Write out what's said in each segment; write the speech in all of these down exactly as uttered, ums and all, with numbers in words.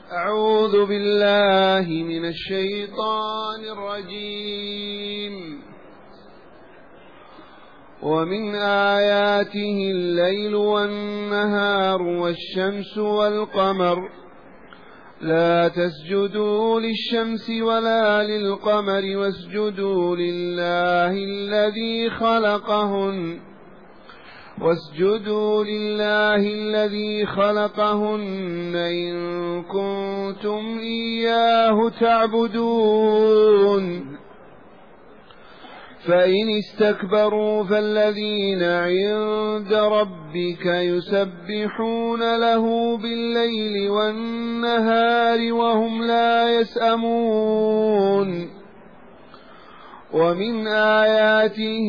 أعوذ بالله من الشيطان الرجيم. ومن آياته الليل والنهار والشمس والقمر لا تسجدوا للشمس ولا للقمر واسجدوا لله الذي خلقهن واسجدوا لله الذي خلقهن إن كنتم إياه تعبدون. فإن استكبروا فالذين عند ربك يسبحون له بالليل والنهار وهم لا يسأمون. ومن آياته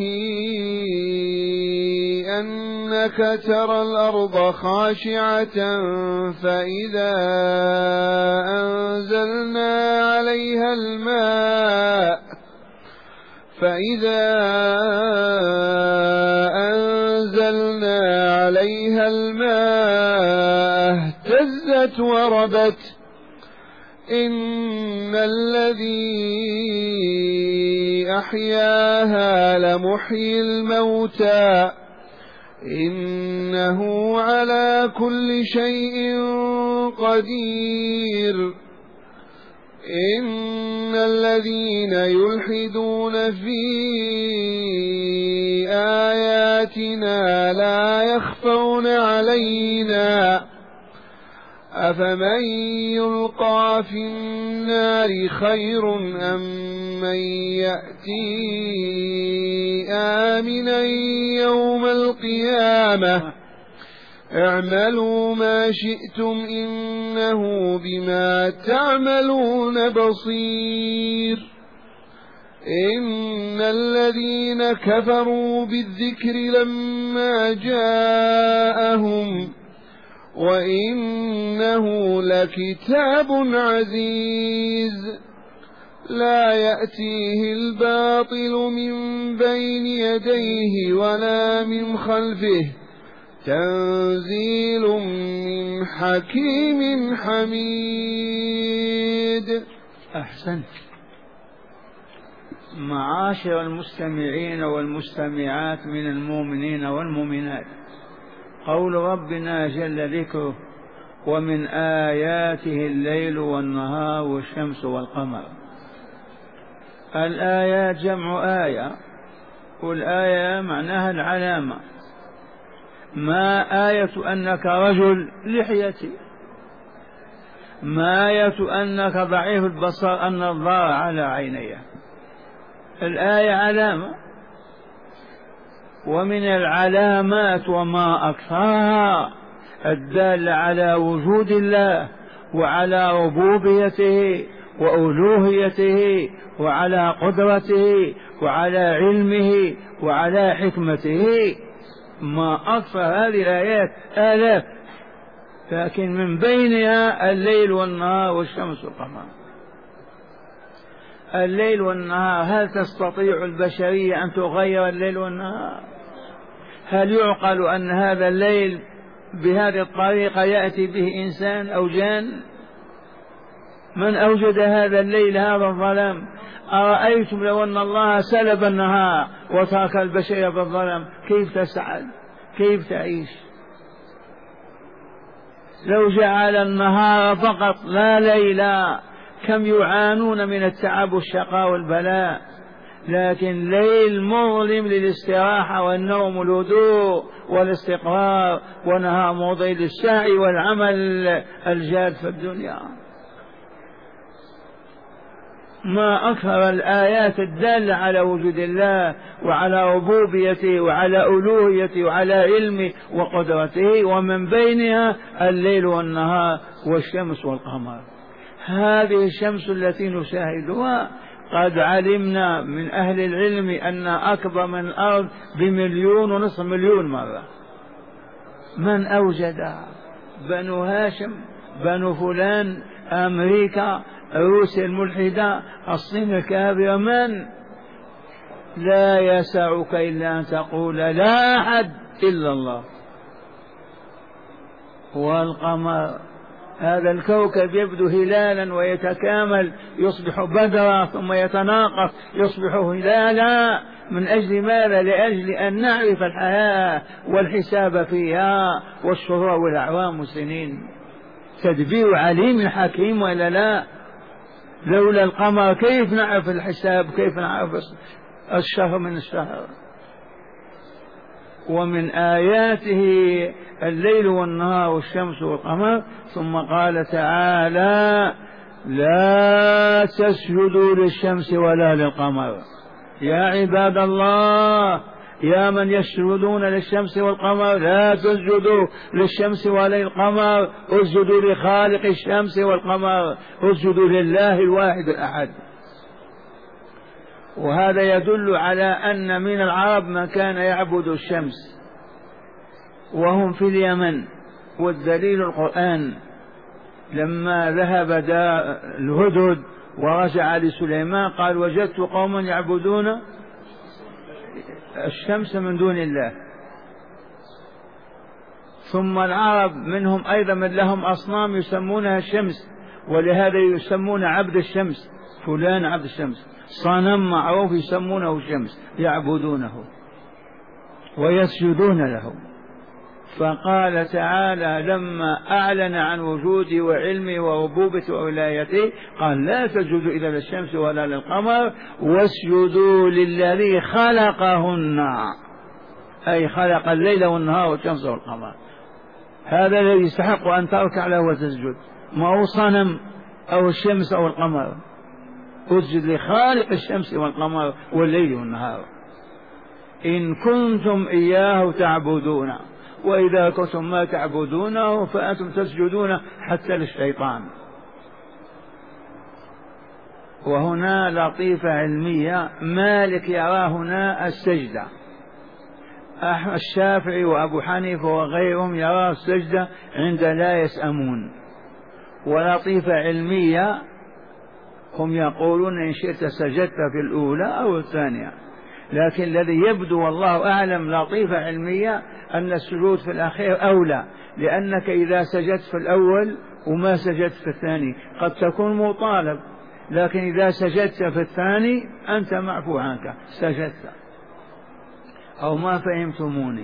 أنك ترى الأرض خاشعة فإذا أنزلنا عليها الماء فإذا أنزلنا عليها الماء اهتزت وربت إن الذي أحياها لمحيي الموتى إنه على كل شيء قدير. إن الذين يلحدون في آياتنا لا يخفون علينا أفمن يلقى في النار خير أم من يأتي آمنا يوم القيامة اعملوا ما شئتم إنه بما تعملون بصير. إن الذين كفروا بالذكر لما جاءهم وإنه لكتاب عزيز لا يأتيه الباطل من بين يديه ولا من خلفه تنزيل من حكيم حميد. أحسنت. معاشر المستمعين والمستمعات من المؤمنين والمؤمنات، قول ربنا جل ذكره ومن آياته الليل والنهار والشمس والقمر. الآيات جمع آية، والآية معناها العلامة. ما آية أنك رجل لحيتي، ما آية أنك ضعيف البصر أن الضار على عينيه. الآية علامة، ومن العلامات وما أكثرها الدالة على وجود الله وعلى ربوبيته وألوهيته وعلى قدرته وعلى علمه وعلى حكمته. ما أكثر هذه الآيات آلاف، لكن من بينها الليل والنهار والشمس والقمر. الليل والنهار، هل تستطيع البشرية أن تغير الليل والنهار؟ هل يعقل أن هذا الليل بهذه الطريقة يأتي به إنسان أو جان؟ من أوجد هذا الليل هذا الظلام؟ أرأيتم لو أن الله سلب النهار وترك البشرية بالظلام كيف تسعد؟ كيف تعيش؟ لو جعل النهار فقط لا ليلا كم يعانون من التعب والشقاء والبلاء. لكن ليل مظلم للاستراحة والنوم والهدوء والاستقرار، ونهار مضي للسعي والعمل الجاد في الدنيا. ما أكثر الآيات الدالة على وجود الله وعلى ربوبيته وعلى ألوهيته وعلى علمه وقدرته، ومن بينها الليل والنهار والشمس والقمر. هذه الشمس التي نشاهدها قد علمنا من أهل العلم أن أكبر من الأرض بمليون ونصف مليون مرة. من أوجدها؟ بنو هاشم، بنو فلان، أمريكا، روسيا الملحدة، الصين الكافرة. من؟ لا يسعك إلا أن تقول لا أحد إلا الله. والقمر هذا الكوكب يبدو هلالا ويتكامل يصبح بدرا ثم يتناقص يصبح هلالا. من أجل ماذا؟ لأجل أن نعرف الحياة والحساب فيها والشهور والأعوام والسنين. تدبير عليم حكيم ولا لا؟ لولا القمر كيف نعرف الحساب؟ كيف نعرف الشهر من الشهر؟ ومن آياته الليل والنهار والشمس والقمر. ثم قال تعالى لا تسجدوا للشمس ولا للقمر. يا عباد الله، يا من يسجدون للشمس والقمر لا تسجدوا للشمس ولا للقمر، اسجدوا لخالق الشمس والقمر، اسجدوا لله الواحد الأحد. وهذا يدل على أن من العرب من كان يعبد الشمس وهم في اليمن، والدليل القرآن لما ذهب الهدهد ورجع لسليمان قال وجدت قوما يعبدون الشمس من دون الله. ثم العرب منهم أيضا من لهم أصنام يسمونها الشمس، ولهذا يسمون عبد الشمس، فلان عبد الشمس، صنم معروف يسمونه الشمس يعبدونه ويسجدون له. فقال تعالى لما أعلن عن وجودي وعلمي وربوبتي وولايتي قال لا تسجدوا إلا للشمس ولا للقمر واسجدوا للذي خلقهن، أي خلق الليل والنهار والشمس والقمر. هذا الذي يستحق أن تركع له وتسجد، ما هو صنم أو الشمس أو القمر. اسجد لخالق الشمس والقمر والليل والنهار إن كنتم إياه تعبدون، وإذا كنتم ما تعبدونه فأنتم تسجدون حتى للشيطان. وهنا لطيفة علمية، مالك يرى هنا السجدة، الشافعي وأبو حنيفة وغيرهم يرى السجدة عند لا يسأمون. ولطيفة علمية هم يقولون إن شئت سجدت في الأولى أو الثانية، لكن الذي يبدو والله أعلم لطيفة علمية أن السجود في الأخير أولى، لأنك إذا سجدت في الأول وما سجدت في الثاني قد تكون مطالب، لكن إذا سجدت في الثاني أنت معفو عنك، سجدت. أو ما فهمتموني؟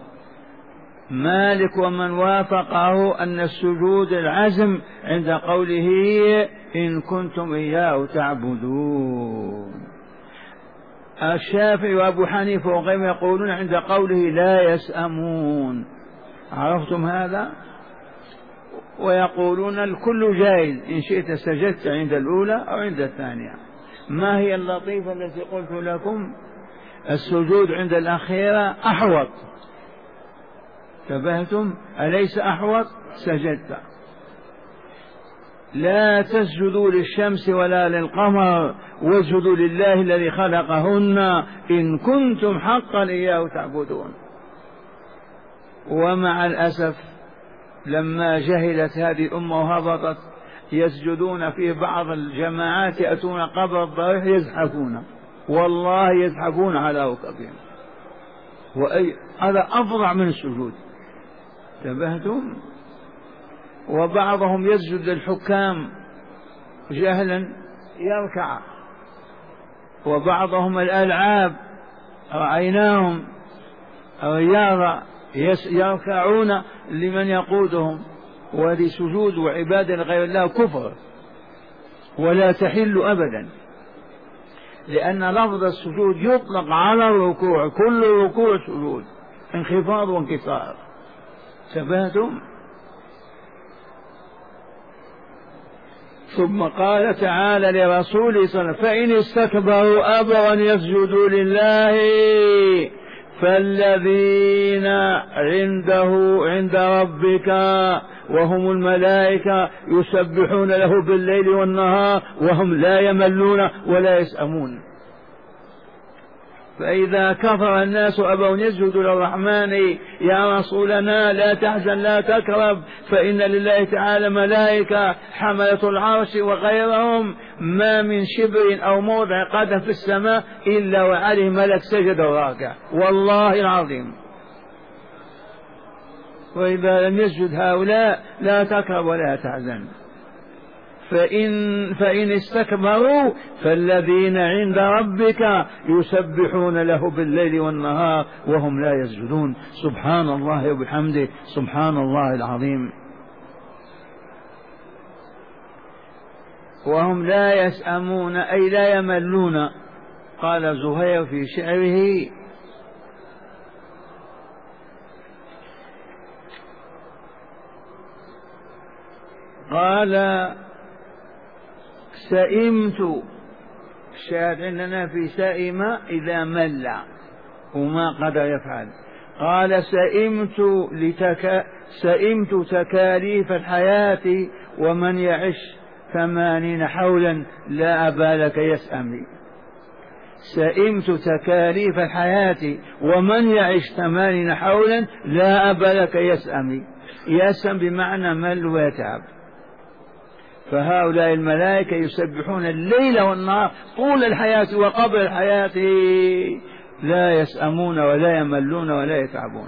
مالك ومن وافقه أن السجود العزم عند قوله إن كنتم إياه تعبدون. الشافعي وأبو حنيفة وغيرهم يقولون عند قوله لا يسأمون. عرفتم هذا؟ ويقولون الكل جائز، إن شئت سجدت عند الأولى أو عند الثانية. ما هي اللطيفة التي قلت لكم؟ السجود عند الأخيرة أحوط. تبهتم؟ أليس أحوط؟ سجدت. لا تسجدوا للشمس ولا للقمر واسجدوا لله الذي خلقهن إن كنتم حقا إياه تعبدون. ومع الأسف لما جهلت هذه الأمة وهبطت يسجدون في بعض الجماعات يأتون قبر الضريح يزحفون، والله يزحفون على ركبهم، وأي هذا أفظع من السجود. انتبهتم؟ وبعضهم يسجد للحكام جهلا يركع، وبعضهم الألعاب رأيناهم رياضة يركعون لمن يقودهم، وهذه سجود وعبادة لغير الله كفر ولا تحل أبدا، لأن لفظ السجود يطلق على الركوع، كل الركوع سجود، انخفاض وانكسار. ثباتهم. ثم قال تعالى لرسوله صلى الله عليه وسلم فإن استكبروا أبوا أن يسجدوا لله فالذين عنده عند ربك وهم الملائكة يسبحون له بالليل والنهار وهم لا يملون ولا يسأمون. فإذا كفر الناس أبوا يسجدوا للرحمن يا رسولنا لا تحزن لا تكرب فإن لله تعالى ملائكة حملة العرش وغيرهم ما من شبر أو موضع قدم في السماء إلا وعليه ملك سجد وراكع، والله العظيم. وإذا لم يسجد هؤلاء لا تكرب ولا تحزن. فإن, فإن استكبروا فالذين عند ربك يسبحون له بالليل والنهار وهم لا يسجدون. سبحان الله وبحمده سبحان الله العظيم. وهم لا يسأمون أي لا يملون. قال زهير في شعره: قال سئمت، الشاهد عندنا في سئم إذا مل وما قدر يفعل. قال سئمت لتك... سئمت تكاليف الحياة ومن يعش ثمانين حولا لا أبالك يسأمي. سئمت تكاليف الحياة ومن يعش ثمانين حولا لا أبالك يسأمي. يسأم بمعنى مل ويتعب. فهؤلاء الملائكة يسبحون الليل والنهار طول الحياة وقبل الحياة لا يسأمون ولا يملون ولا يتعبون.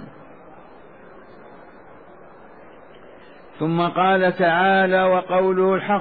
ثم قال تعالى: وقوله الحق: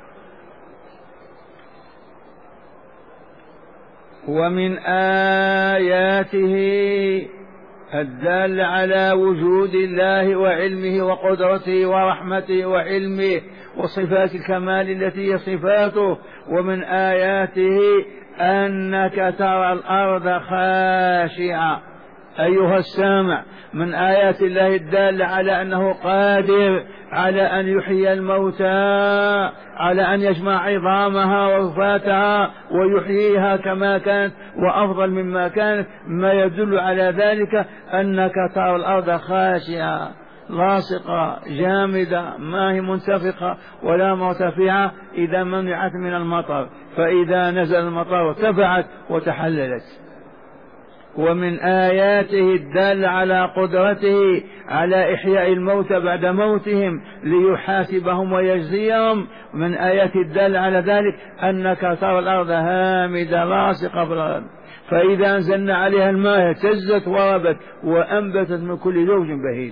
ومن آياته الدال على وجود الله وعلمه وقدرته ورحمته وعلمه وصفات الكمال التي هي صفاته. ومن آياته أنك ترى الأرض خاشعة. أيها السامع، من آيات الله الدالة على أنه قادر على أن يحيي الموتى، على أن يجمع عظامها ورفاتها ويحييها كما كانت وأفضل مما كانت. ما يدل على ذلك أنك ترى الأرض خاشعة لاصقة جامدة ما هي منتفخة ولا مرتفعة إذا منعت من المطر، فإذا نزل المطر ارتفعت وتحللت. ومن آياته الدالة على قدرته على إحياء الموتى بعد موتهم ليحاسبهم ويجزيهم. من آيات الدالة على ذلك أنك ترى الأرض هامدة لاصقة بالأرض، فإذا أنزلنا عليها الماء اهتزت وربت وأنبتت من كل زوج بهيج.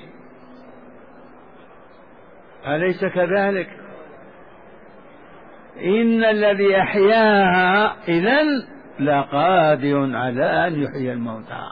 أليس كذلك؟ إن الذي أحياها إذن لقادر على أن يحيي الموتى.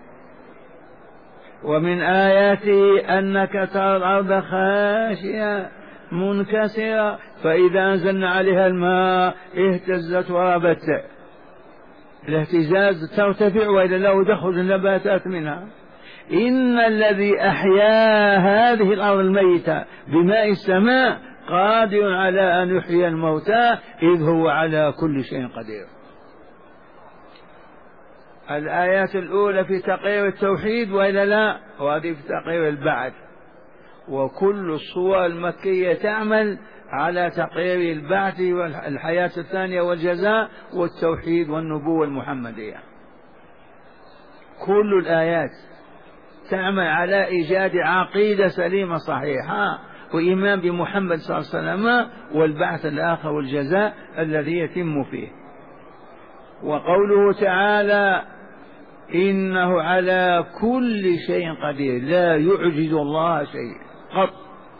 ومن آياته أنك ترى الأرض خاشعة منكسرة، فإذا أنزلنا عليها الماء اهتزت وربت. الاهتزاز ترتفع وإذا له تخرج النباتات منها. إن الذي أحيا هذه الأرض الميتة بماء السماء قادر على أن يحيي الموتى إذ هو على كل شيء قدير. الآيات الأولى في تقرير التوحيد وإلا لا، وهذه في تقرير البعث. وكل الصور المكية تعمل على تقرير البعث والحياة الثانية والجزاء والتوحيد والنبوة المحمدية. كل الآيات تعمل على إيجاد عقيدة سليمة صحيحة وإيمان بمحمد صلى الله عليه وسلم والبعث الآخر والجزاء الذي يتم فيه. وقوله تعالى: إنه على كل شيء قدير، لا يعجز الله شيء قط.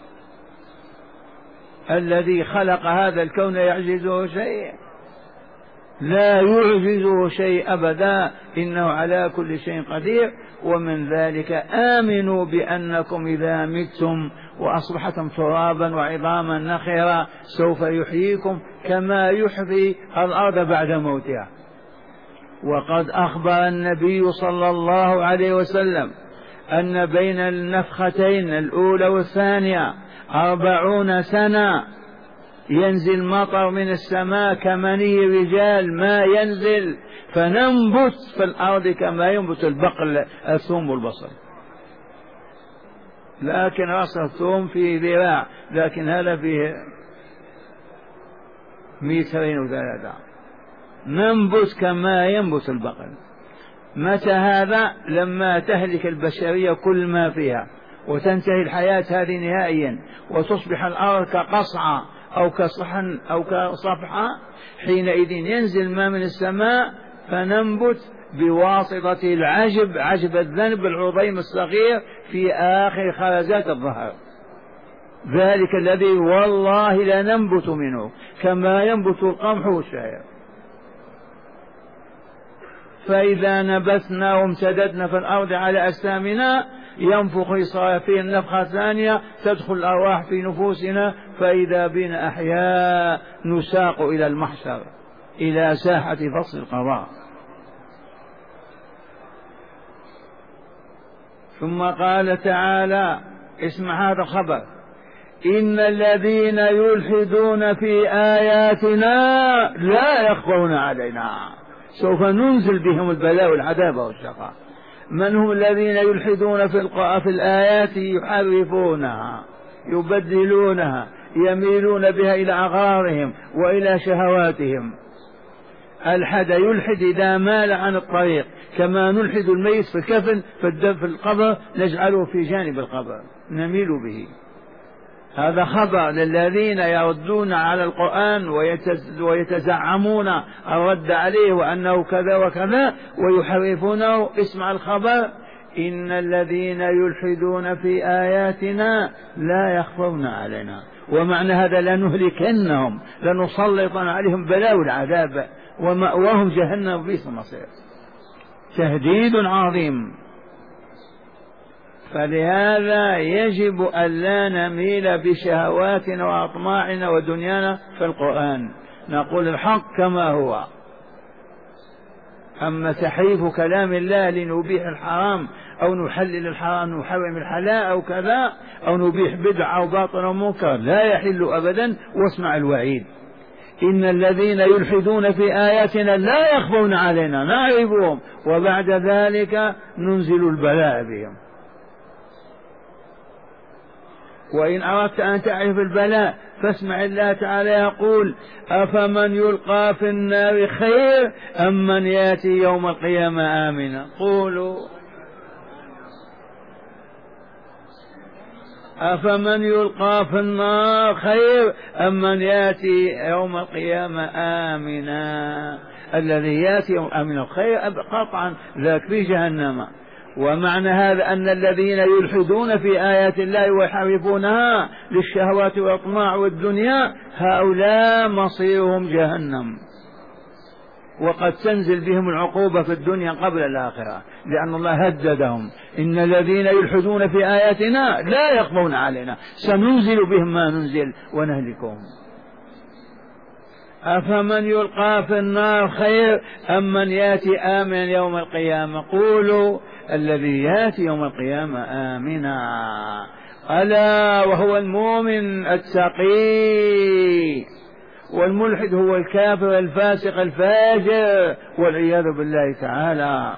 الذي خلق هذا الكون يعجزه شيء؟ لا يعجزه شيء أبدا، إنه على كل شيء قدير. ومن ذلك آمنوا بأنكم إذا متم وأصبحتم ترابا وعظاما نخرا سوف يحييكم كما يحيي الأرض بعد موتها. وقد أخبر النبي صلى الله عليه وسلم أن بين النفختين الأولى والثانية أربعون سنة ينزل مطر من السماء كمني رجال ما ينزل، فننبت في الأرض كما ينبت البقل الثوم والبصل. لكن رأس الثوم في ذراع، لكن هذا فيه مترين وثلاثة. ننبت كما ينبت البقل. متى هذا؟ لما تهلك البشرية كل ما فيها وتنتهي الحياة هذه نهائيا وتصبح الأرض كقصعة أو كصحن أو كصفحة، حينئذ ينزل ما من السماء فننبت بواسطة العجب، عجب الذنب العظيم الصغير في آخر خرزات الظهر، ذلك الذي والله لا ننبت منه كما ينبت القمح والشعير. فإذا نبتنا وامتددنا في الأرض على أجسامنا ينفخ إسرافيل النفخة الثانية تدخل الأرواح في نفوسنا، فإذا بنا أحياء نساق إلى المحشر، إلى ساحة فصل القضاء. ثم قال تعالى، اسمع هذا الخبر: إن الذين يلحدون في آياتنا لا يخفون علينا، سوف ننزل بهم البلاء والعذاب والشقاء. من هم الذين يلحدون في في الآيات؟ يحرفونها، يبدلونها، يميلون بها إلى أغراضهم وإلى شهواتهم. الحد يلحد إذا مال عن الطريق، كما نلحد الميت في الكفن في القبر نجعله في جانب القبر نميل به. هذا خبر للذين يردون على القرآن ويتزعمون الرد عليه وأنه كذا وكذا ويحرفونه. اسمع الخبر: إن الذين يلحدون في آياتنا لا يخفون علينا. ومعنى هذا لنهلكنهم، لنسلطن عليهم بلاء العذاب ومأواهم جهنم بئس المصير. تهديد عظيم. فلهذا يجب أن لا نميل بشهواتنا وأطماعنا ودنيانا في القرآن، نقول الحق كما هو. أما تحريف كلام الله لنبيح الحرام أو نحلل الحرام نحرم الحلال أو كذا، أو نبيح بدعة أو باطل أو منكر، لا يحل أبدا. واسمع الوعيد: إن الذين يلحدون في آياتنا لا يخفون علينا، نعرفهم وبعد ذلك ننزل البلاء بهم. وإن أردت أن تعرف البلاء فاسمع الله تعالى يقول: أفمن يلقى في النار خير أم من يأتي يوم القيامة آمنا. قولوا: أفمن يلقى في النار خير أم من يأتي يوم القيامة آمنا. الذي يأتي يوم آمنا خير قطعا، ذاك في جهنم. ومعنى هذا أن الذين يلحدون في آيات الله ويحرفونها للشهوات والأطماع والدنيا هؤلاء مصيرهم جهنم، وقد تنزل بهم العقوبة في الدنيا قبل الآخرة، لأن الله هددهم: إن الذين يلحدون في آياتنا لا يخفون علينا، سننزل بهم ما ننزل ونهلكهم. أفمن يلقى في النار خير أم من يأتي آمنا يوم القيامة. قولوا: الذي يأتي يوم القيامة آمنا، ألا وهو المؤمن التقي. والملحد هو الكافر الفاسق الفاجر والعياذ بالله تعالى.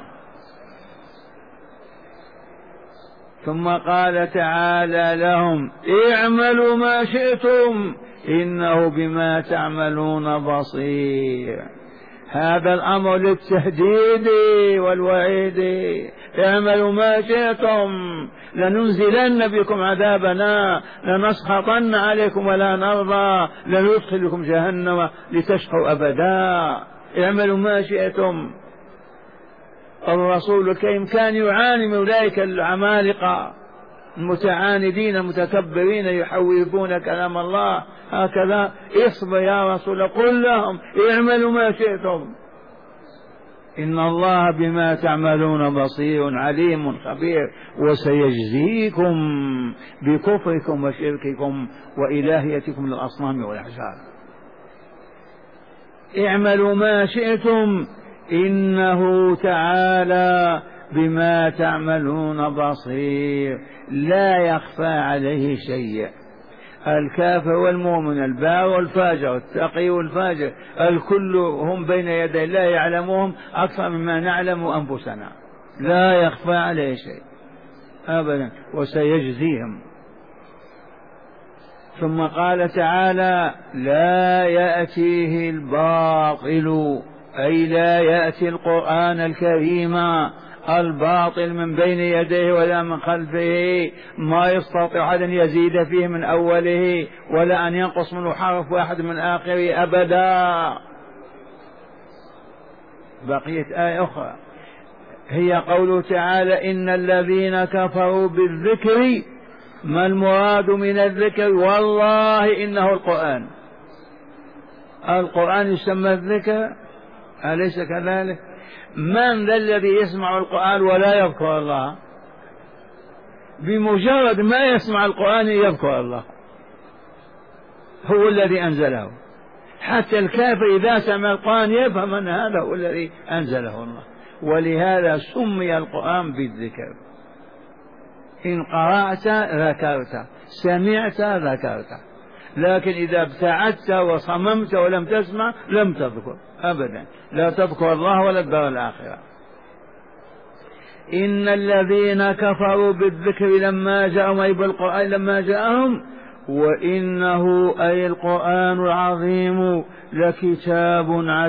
ثم قال تعالى لهم: اعملوا ما شئتم إنه بما تعملون بصير. هذا الأمر للتهديد والوعيد: اعملوا ما شئتم، لننزلن بكم عذابنا، لنسخطن عليكم ولا نرضى، لندخلكم جهنم لتشقوا أبدا. اعملوا ما شئتم. الرسول الكريم كان يعاني من أولئك العمالقة المتعاندين المتكبرين يحوفون كلام الله هكذا. اصبر يا رسول، قل لهم: اعملوا ما شئتم إن الله بما تعملون بصير عليم خبير، وسيجزيكم بكفركم وشرككم وإلهيتكم للأصنام والأحجار. اعملوا ما شئتم إنه تعالى بما تعملون بصير، لا يخفى عليه شيء. الكافر والمؤمن، البار والفاجر، التقي والفاجر، الكل هم بين يدي الله يعلمهم أكثر مما نعلم أنفسنا، لا يخفى عليه شيء أبدا، وسيجزيهم. ثم قال تعالى: لا يأتيه الباطل، أي لا يأتي القرآن الكريم الباطل من بين يديه ولا من خلفه، ما يستطيع أن يزيد فيه من أوله ولا أن ينقص منه حرف واحد من آخره أبدا. بقيت آية أخرى: هي قوله تعالى إن الذين كفروا بالذكر. ما المراد من الذكر؟ والله إنه القرآن. القرآن يسمى الذكر، أليس كذلك؟ من ذا الذي يسمع القرآن ولا يذكر الله؟ بمجرد ما يسمع القرآن يذكر الله، هو الذي أنزله. حتى الكافر إذا سمع القرآن يفهم أن هذا هو الذي أنزله الله، ولهذا سمي القرآن بالذكر. إن قرأت ذكرت، سمعت ذكرت، لكن إذا ابتعدت وصممت ولم تسمع لم تذكر أبدا، لا تذكر الله ولا الدار الآخرة. إن الذين كفروا بالذكر لما جاءهم، أي بالقرآن لما جاءهم، وإنه أي القرآن العظيم لكتاب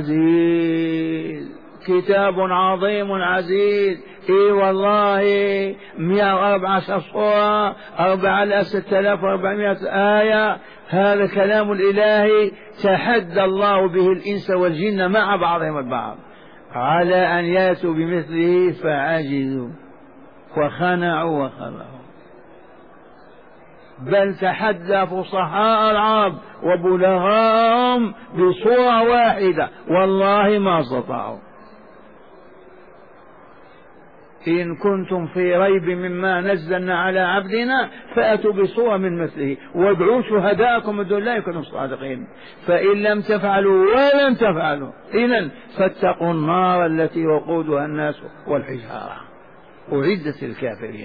عزيز. كتاب عظيم عزيز، اي والله مئة وأربعة عشر صورة، أربعة آلاف ستة آلاف وأربعمائة آية. هذا كلام الإله تحدى الله به الإنس والجن مع بعضهم البعض على أن يأتوا بمثله فعجزوا وخنعوا وخلعوا، بل تحدى فصحاء العرب وبلغاهم بصورة واحدة والله ما استطاعوا. إن كنتم في ريب مما نزلنا على عبدنا فأتوا بصورة من مثله وادعوا شهداءكم من دون الله إن كنتم صادقين، فإن لم تفعلوا ولن تفعلوا إذن فاتقوا النار التي وقودها الناس والحجارة أعدت للكافرين.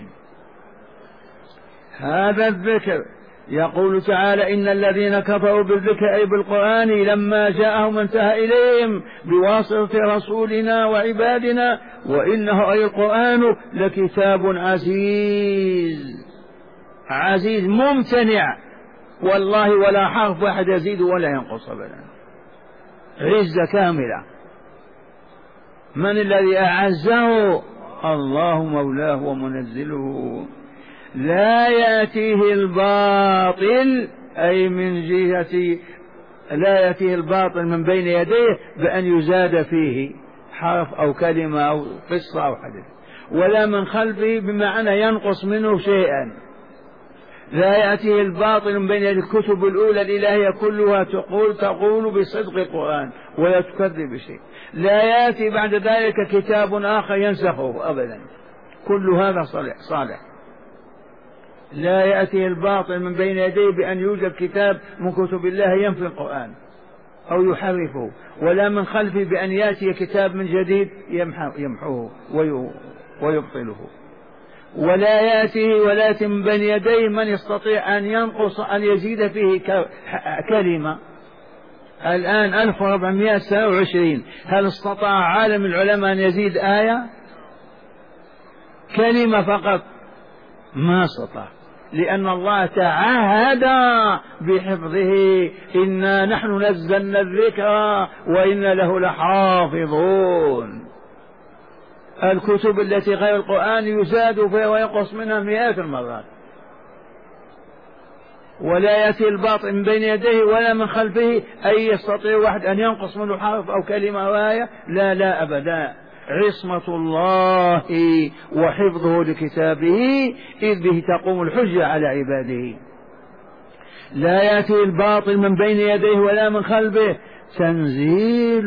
هذا الذكر. يقول تعالى إن الذين كفروا بالذكر أي بالقرآن لما جاءهم انتهى إليهم بواسطة رسولنا وعبادنا، وإنه أي القرآن لكتاب عزيز. عزيز ممتنع والله، ولا حرف واحد يزيد ولا ينقص أبدا، عزة كاملة. من الذي أعزه؟ الله مولاه ومنزله. لا يأتيه الباطل أي من جهة لا يأتيه الباطل من بين يديه بأن يزاد فيه حرف أو كلمة أو قصة أو حدث، ولا من خلفه بمعنى ينقص منه شيئا. لا يأتيه الباطل من بين يديه. الكتب الأولى الإلهية كلها تقول تقول بصدق القرآن ولا تكذب بشيء. لا يأتي بعد ذلك كتاب آخر ينسخه أبدا، كل هذا صالح صالح. لا يأتي الباطل من بين يديه بأن يوجد كتاب من كتب الله ينفي القرآن أو يحرفه، ولا من خلفه بأن يأتي كتاب من جديد يمحوه ويبطله. ولا يأتي ولا يأتي من بين يديه من يستطيع أن ينقص أن يزيد فيه كلمة. الآن ألف وأربعمائة وتسعة وعشرين، هل استطاع عالم العلماء أن يزيد آية كلمة فقط؟ ما استطاع، لأن الله تعهد بحفظه. إنا نحن نزلنا الذكر وإنا له لحافظون. الكتب التي غير القرآن يزاد فيها وينقص منها مئات المرات. ولا يأتي الباطل من بين يديه ولا من خلفه أي يستطيع واحد أن ينقص منه حرف أو كلمة أو آية، لا لا أبدا. عصمة الله وحفظه لكتابه إذ به تقوم الحجة على عباده. لا يأتي الباطل من بين يديه ولا من خلفه. تنزيل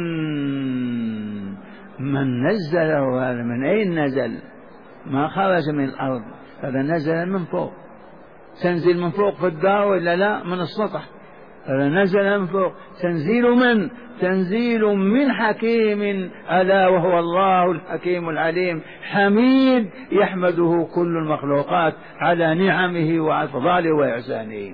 من نزله، هذا من أين نزل؟ ما خرج من الأرض، هذا نزل من فوق. تنزل من فوق في الدار ولا لا؟ من السطح، هذا نزل من فوق. تنزيل من؟ تنزيل من حكيم ألا وهو الله الحكيم العليم، حميد يحمده كل المخلوقات على نعمه وأفضاله وإحسانه.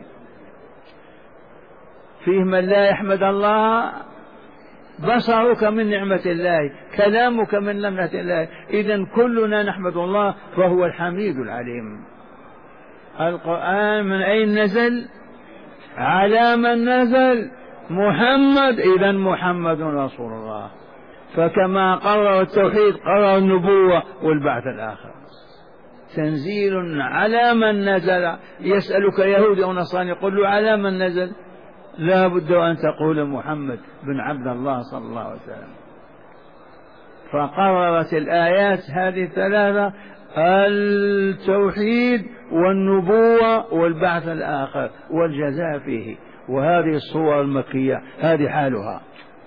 فيه من لا يحمد الله؟ بصرك من نعمة الله، كلامك من نعمة الله، إذن كلنا نحمد الله فهو الحميد العليم. القرآن من أين نزل؟ على من نزل؟ محمد، إذن محمد رسول الله. فكما قرر التوحيد قرر النبوة والبعث الآخر. تنزيل على من نزل. يسألك يهودي أو نصراني قل له على من نزل؟ لا بد أن تقول محمد بن عبد الله صلى الله عليه وسلم. فقررت الآيات هذه الثلاثة التوحيد والنبوة والبعث الآخر والجزاء فيه. وهذه الصور المكية هذه حالها.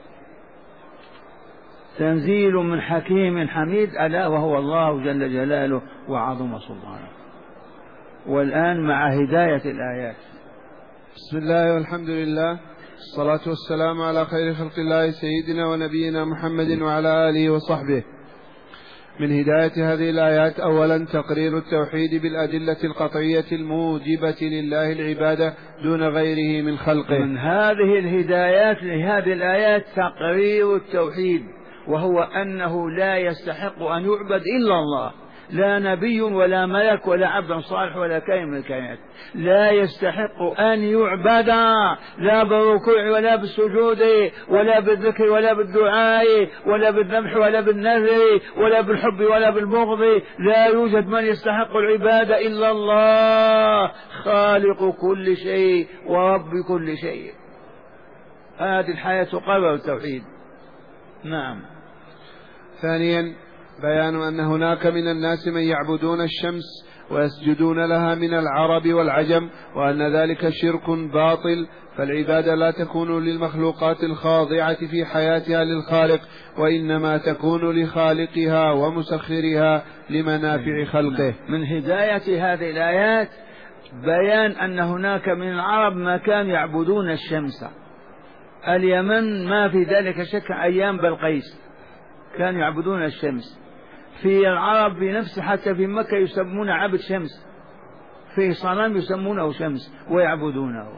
تنزيل من حكيم حميد ألا وهو الله جل جلاله وعظم سلطانه. والآن مع هداية الآيات. بسم الله والحمد لله، الصلاة والسلام على خير خلق الله سيدنا ونبينا محمد وعلى آله وصحبه. من هداية هذه الآيات أولا تقرير التوحيد بالأدلة القطعية الموجبة لله العبادة دون غيره من خلقه. من هذه الهدايات لهذه الآيات تقرير التوحيد، وهو أنه لا يستحق أن يعبد إلا الله، لا نبي ولا ملك ولا عبد صالح ولا كائن من الكائنات، لا يستحق أن يعبد لا بالركوع ولا بالسجود ولا بالذكر ولا بالدعاء ولا بالذبح ولا بالنذر ولا بالحب ولا بالبغض. لا يوجد من يستحق العبادة إلا الله، خالق كل شيء ورب كل شيء. هذه الحياة تقرر التوحيد. نعم. ثانيا بيان أن هناك من الناس من يعبدون الشمس ويسجدون لها من العرب والعجم، وأن ذلك شرك باطل، فالعبادة لا تكون للمخلوقات الخاضعة في حياتها للخالق، وإنما تكون لخالقها ومسخرها لمنافع خلقه. من هداية هذه الآيات بيان أن هناك من العرب ما كانوا يعبدون الشمس. اليمن ما في ذلك شك، أيام بلقيس كانوا يعبدون الشمس. في العرب بنفسه حتى في مكة يسمون عبد شمس، في صنم يسمونه شمس ويعبدونه.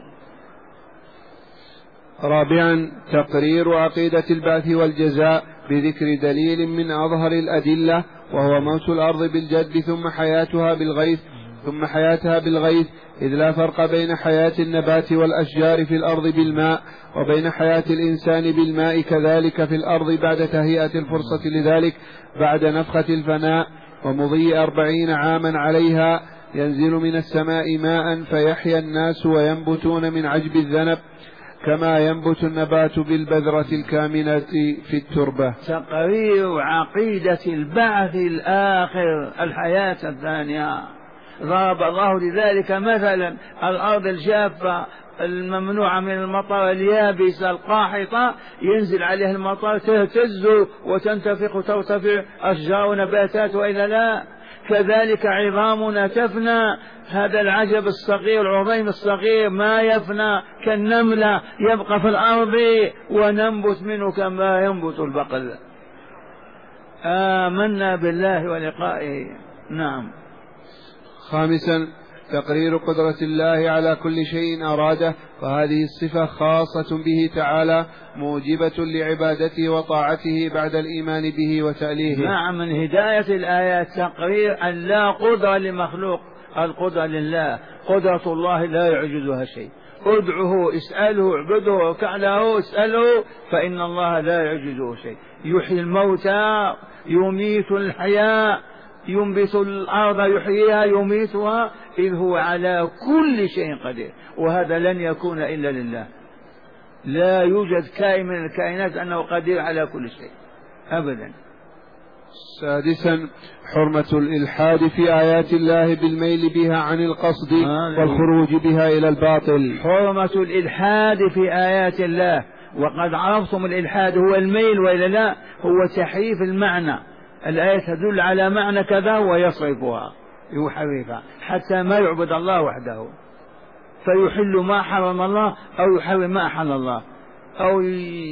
رابعا تقرير عقيدة البعث والجزاء بذكر دليل من أظهر الأدلة، وهو موت الأرض بالجد ثم حياتها بالغيث ثم حياتها بالغيث، إذ لا فرق بين حياة النبات والأشجار في الأرض بالماء وبين حياة الإنسان بالماء كذلك في الأرض بعد تهيئة الفرصة لذلك بعد نفخة الفناء ومضي أربعين عاما عليها، ينزل من السماء ماء فيحيا الناس وينبتون من عجب الذنب كما ينبت النبات بالبذرة الكامنة في التربة. تقرير عقيدة البعث الآخر، الحياة الثانية. ضرب الله لذلك مثلا الأرض الجافة الممنوعة من المطر اليابسة القاحطة، ينزل عليها المطر تهتز وتنتفخ وترتفع أشجار ونباتات، وإلا لا. كذلك عظامنا تفنى، هذا العجب الصغير العظيم الصغير ما يفنى كالنملة، يبقى في الأرض وننبت منه كما ينبت البقل. آمنا بالله ولقائه. نعم. خامسا تقرير قدرة الله على كل شيء أراده، وهذه الصفة خاصة به تعالى موجبة لعبادته وطاعته بعد الإيمان به وتأليهه. نعم. من هداية الآيات تقرير أن لا قدرة لمخلوق، القدرة لله. قدرة الله لا يعجزها شيء. ادعه، اسأله، اعبده، واركع له، اسأله، فإن الله لا يعجزه شيء. يحيي الموتى، يميت الحياة، ينبت الأرض يحييها يميتها، إذ هو على كل شيء قدير، وهذا لن يكون إلا لله. لا يوجد كائن من الكائنات أنه قدير على كل شيء أبدا. سادسا حرمة الإلحاد في آيات الله بالميل بها عن القصد والخروج بها إلى الباطل. حرمة الإلحاد في آيات الله، وقد عرفتم الإلحاد هو الميل وإلا لا، هو تحريف المعنى. الآية تدل على معنى كذا ويصرفها يحرفها حتى ما يعبد الله وحده، فيحل ما حرم الله أو يحرم ما أحل الله، أو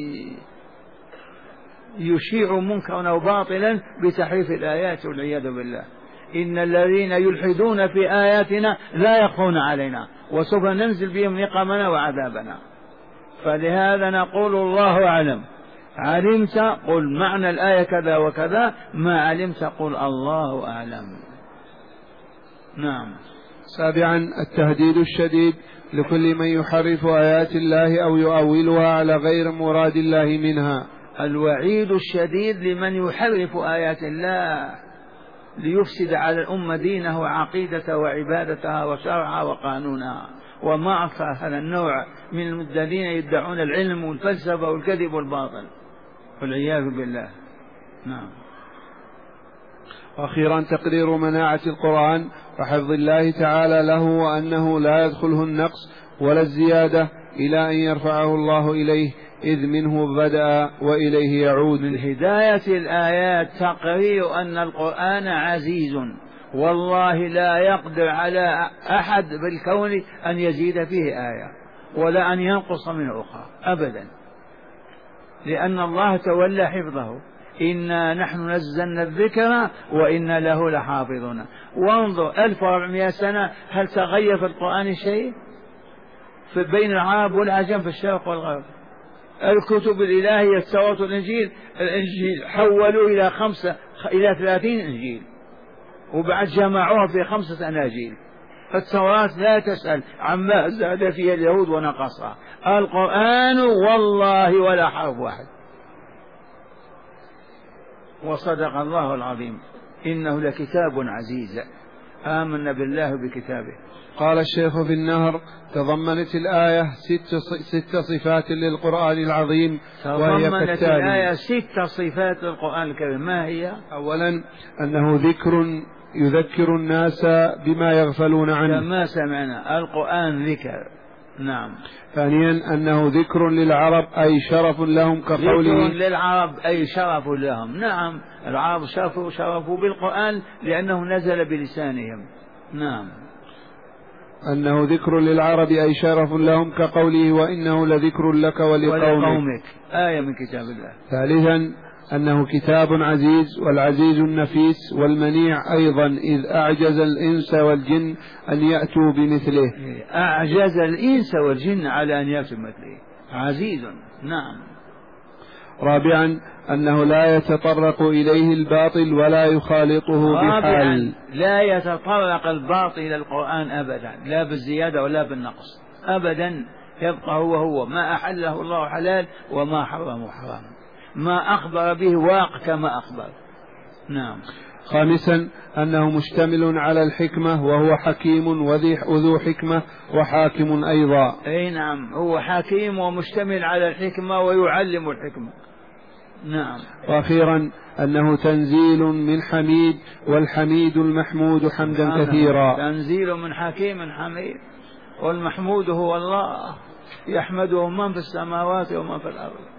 يشيع منكرا أو باطلا بتحريف الآيات والعياذ بالله. إن الذين يلحدون في آياتنا لا يخفون علينا وسوف ننزل بهم نقمنا وعذابنا. فلهذا نقول الله أعلم. علمت قل معنى الآية كذا وكذا، ما علمت قل الله أعلم. نعم. سابعا التهديد الشديد لكل من يحرف آيات الله أو يؤولها على غير مراد الله منها. الوعيد الشديد لمن يحرف آيات الله ليفسد على الأمة دينه وعقيدته وعبادتها وشرعها وقانونها، وما أكثر هذا النوع من الذين يدعون العلم والفلسفة والكذب والباطل والعياذ بالله. نعم. وأخيرا تقرير مناعة القرآن وحفظ الله تعالى له، وأنه لا يدخله النقص ولا الزيادة إلى أن يرفعه الله إليه، إذ منه بدأ وإليه يعود. من هداية الآيات تقرير أن القرآن عزيز، والله لا يقدر على أحد بالكون أن يزيد فيه آية ولا أن ينقص منه أخرى أبدا، لأن الله تولى حفظه. إنا نحن نزلنا الذكر وإنا له لحافظون. وانظر ألف وأربعمائة سنة هل تغير في القرآن شيء؟ في بين العرب والعجم في الشرق والغرب. الكتب الإلهية التوراة والإنجيل، الإنجيل حولوا إلى خمسة إلى ثلاثين إنجيل، وبعد جمعوها في خمسة أناجيل. التوراة لا تسأل عما زاد فيها اليهود ونقصها، القرآن والله ولا حرف واحد. وصدق الله العظيم، إنه لكتاب عزيز، آمنا بالله بكتابه. قال الشيخ في النهر: تضمنت الآية ست, ست صفات للقرآن العظيم، وهي تضمنت كالتالي: الآية ست صفات للقرآن الكريم. ما هي؟ أولا أنه ذكر يذكر الناس بما يغفلون عنه كما سمعنا، القرآن ذكر. نعم. ثانيا أنه ذكر للعرب أي شرف لهم، كقوله ذكر للعرب أي شرف لهم. نعم، العرب شرفوا شرفوا بالقرآن لأنه نزل بلسانهم. نعم. أنه ذكر للعرب أي شرف لهم، كقوله وإنه لذكر لك ولقومك، آية من كتاب الله. ثالثا أنه كتاب عزيز، والعزيز النفيس والمنيع أيضا، إذ أعجز الإنس والجن أن يأتوا بمثله. أعجز الإنس والجن على أن يأتوا بمثله، عزيز. نعم. رابعا أنه لا يتطرق إليه الباطل ولا يخالطه بحال. لا يتطرق الباطل إلى القرآن أبدا، لا بالزيادة ولا بالنقص أبدا، يبقى هو هو، ما أحله الله حلال وما حرمه حرام، ما أخبر به واقع كما أخبر. نعم. خامسا أنه مشتمل على الحكمة، وهو حكيم وذو حكمة وحاكم أيضا. أي نعم، هو حكيم ومشتمل على الحكمة ويعلم الحكمة. نعم. وأخيرا أنه تنزيل من حميد، والحميد المحمود حمدا نعم. كثيرا. تنزيل من حكيم حميد، والمحمود هو الله، يحمده من في السماوات ومن في الأرض.